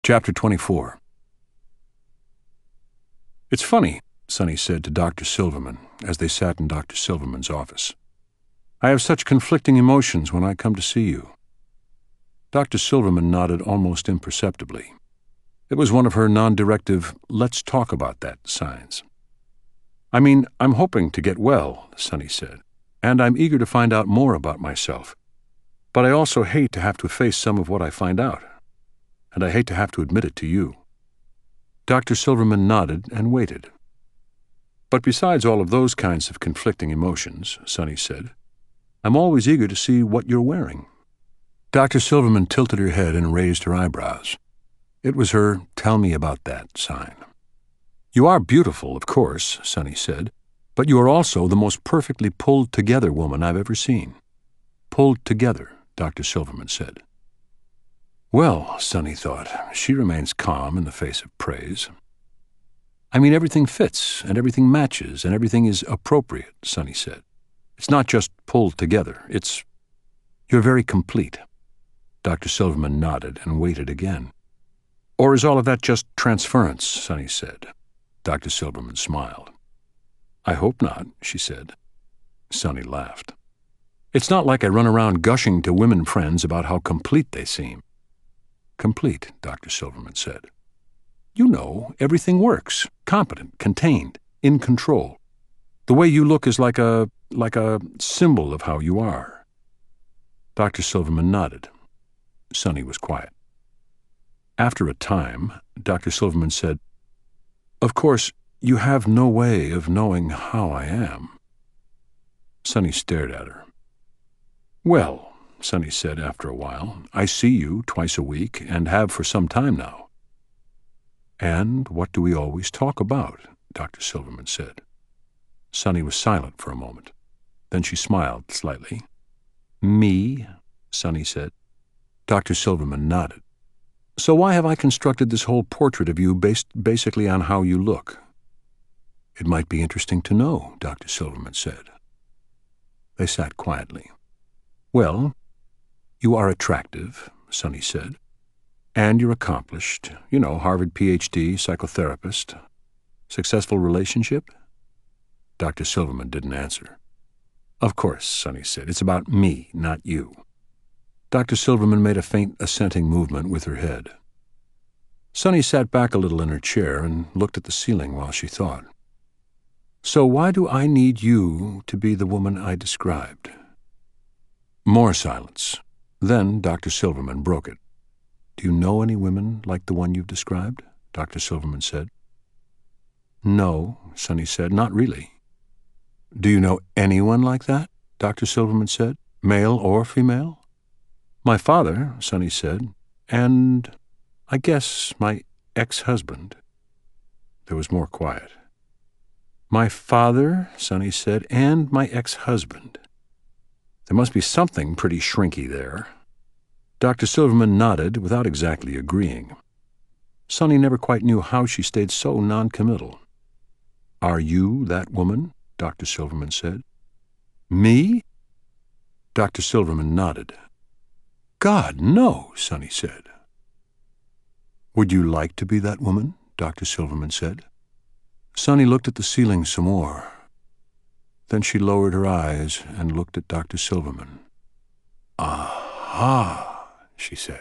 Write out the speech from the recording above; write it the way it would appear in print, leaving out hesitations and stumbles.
Chapter 24. "It's funny," Sonny said to Dr. Silverman as they sat in Dr. Silverman's office. "I have such conflicting emotions when I come to see you." Dr. Silverman nodded almost imperceptibly. It was one of her non-directive, "let's talk about that" signs. I'm hoping to get well," Sonny said, "and I'm eager to find out more about myself. But I also hate to have to face some of what I find out. And I hate to have to admit it to you." Dr. Silverman nodded and waited. "But besides all of those kinds of conflicting emotions," Sonny said, "I'm always eager to see what you're wearing." Dr. Silverman tilted her head and raised her eyebrows. It was her "tell me about that" sign. "You are beautiful, of course," Sonny said, "but you are also the most perfectly pulled-together woman I've ever seen." "Pulled together," Dr. Silverman said. Well, Sonny thought, she remains calm in the face of praise. Everything fits, and everything matches, and everything is appropriate," Sonny said. "It's not just pulled together, you're very complete." Dr. Silverman nodded and waited again. "Or is all of that just transference?" Sonny said. Dr. Silverman smiled. "I hope not," she said. Sonny laughed. "It's not like I run around gushing to women friends about how complete they seem." "Complete," Dr. Silverman said. "You know, everything works, competent, contained, in control. The way you look is like a symbol of how you are." Dr. Silverman nodded. Sonny was quiet. After a time, Dr. Silverman said, "Of course, you have no way of knowing how I am." Sonny stared at her. "Well," Sonny said after a while, "I see you twice a week and have for some time now." "And what do we always talk about?" Dr. Silverman said. Sonny was silent for a moment. Then she smiled slightly. "Me?" Sonny said. Dr. Silverman nodded. "So why have I constructed this whole portrait of you based basically on how you look?" "It might be interesting to know," Dr. Silverman said. They sat quietly. "Well, you are attractive," Sonny said, "and you're accomplished. Harvard Ph.D., psychotherapist. Successful relationship?" Dr. Silverman didn't answer. "Of course," Sonny said, "it's about me, not you." Dr. Silverman made a faint assenting movement with her head. Sonny sat back a little in her chair and looked at the ceiling while she thought. "So why do I need you to be the woman I described?" More silence. Then Dr. Silverman broke it. "Do you know any women like the one you've described?" Dr. Silverman said. "No," Sonny said, "not really." "Do you know anyone like that?" Dr. Silverman said, "male or female?" "My father," Sonny said, "and I guess my ex-husband." There was more quiet. "My father," Sonny said, "and my ex-husband. There must be something pretty shrinky there." Dr. Silverman nodded without exactly agreeing. Sonny never quite knew how she stayed so noncommittal. "Are you that woman?" Dr. Silverman said. "Me?" Dr. Silverman nodded. "God, no," Sonny said. "Would you like to be that woman?" Dr. Silverman said. Sonny looked at the ceiling some more. Then she lowered her eyes and looked at Dr. Silverman. "Aha," she said.